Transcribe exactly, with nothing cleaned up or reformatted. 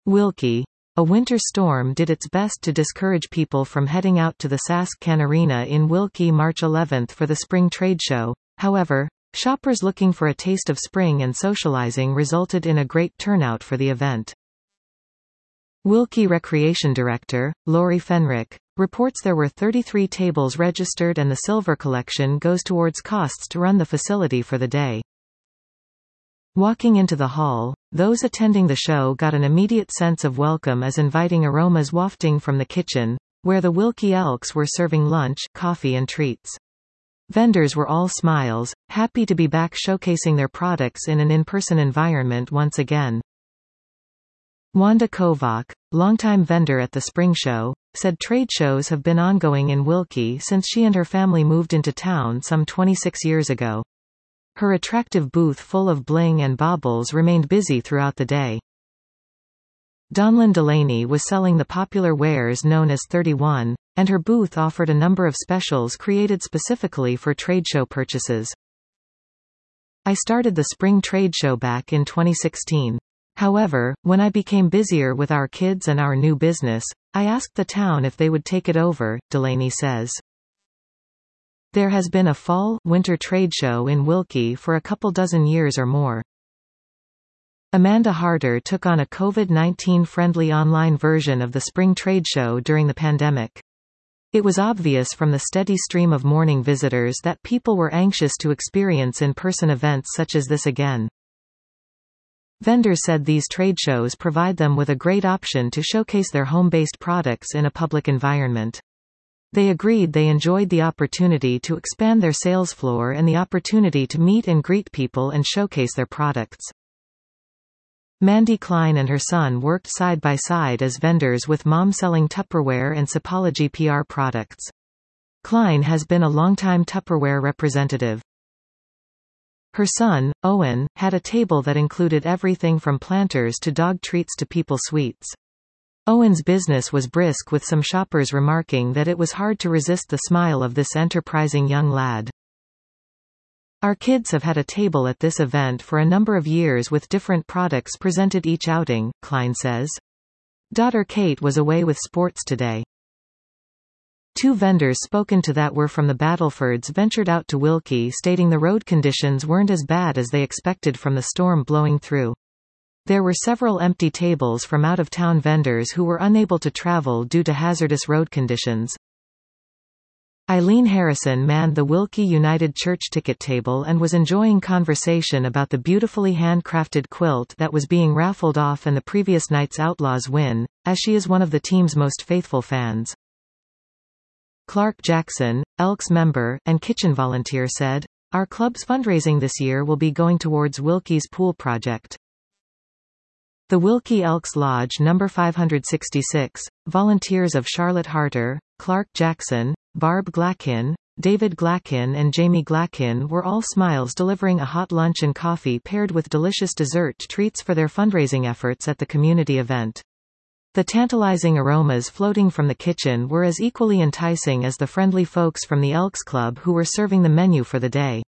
Wilkie. A winter storm did its best to discourage people from heading out to the Sask Can Arena in Wilkie March eleventh for the spring trade show. However, shoppers looking for a taste of spring and socializing resulted in a great turnout for the event. Wilkie Recreation Director, Lori Fenrick, reports there were thirty-three tables registered and the silver collection goes towards costs to run the facility for the day. Walking into the hall, those attending the show got an immediate sense of welcome as inviting aromas wafting from the kitchen, where the Wilkie Elks were serving lunch, coffee and treats. Vendors were all smiles, happy to be back showcasing their products in an in-person environment once again. Wanda Kovac, longtime vendor at the Spring Show, said trade shows have been ongoing in Wilkie since she and her family moved into town some twenty-six years ago. Her attractive booth full of bling and baubles remained busy throughout the day. Donlyn Delaney was selling the popular wares known as thirty-one, and her booth offered a number of specials created specifically for trade show purchases. I started the spring trade show back in twenty sixteen. However, when I became busier with our kids and our new business, I asked the town if they would take it over, Delaney says. There has been a fall-winter trade show in Wilkie for a couple dozen years or more. Amanda Harder took on a COVID nineteen friendly online version of the spring trade show during the pandemic. It was obvious from the steady stream of morning visitors that people were anxious to experience in-person events such as this again. Vendors said these trade shows provide them with a great option to showcase their home-based products in a public environment. They agreed they enjoyed the opportunity to expand their sales floor and the opportunity to meet and greet people and showcase their products. Mandy Klein and her son worked side by side as vendors with Mom selling Tupperware and Sapology P R products. Klein has been a longtime Tupperware representative. Her son, Owen, had a table that included everything from planters to dog treats to people sweets. Owen's business was brisk, with some shoppers remarking that it was hard to resist the smile of this enterprising young lad. Our kids have had a table at this event for a number of years with different products presented each outing, Klein says. Daughter Kate was away with sports today. Two vendors spoken to that were from the Battlefords ventured out to Wilkie, stating the road conditions weren't as bad as they expected from the storm blowing through. There were several empty tables from out-of-town vendors who were unable to travel due to hazardous road conditions. Eileen Harrison manned the Wilkie United Church ticket table and was enjoying conversation about the beautifully handcrafted quilt that was being raffled off and the previous night's Outlaws win, as she is one of the team's most faithful fans. Clark Jackson, Elks member, and kitchen volunteer said, "Our club's fundraising this year will be going towards Wilkie's pool project." The Wilkie Elks Lodge number five hundred sixty-six, volunteers of Charlotte Harter, Clark Jackson, Barb Glackin, David Glackin and Jamie Glackin were all smiles, delivering a hot lunch and coffee paired with delicious dessert treats for their fundraising efforts at the community event. The tantalizing aromas floating from the kitchen were as equally enticing as the friendly folks from the Elks Club who were serving the menu for the day.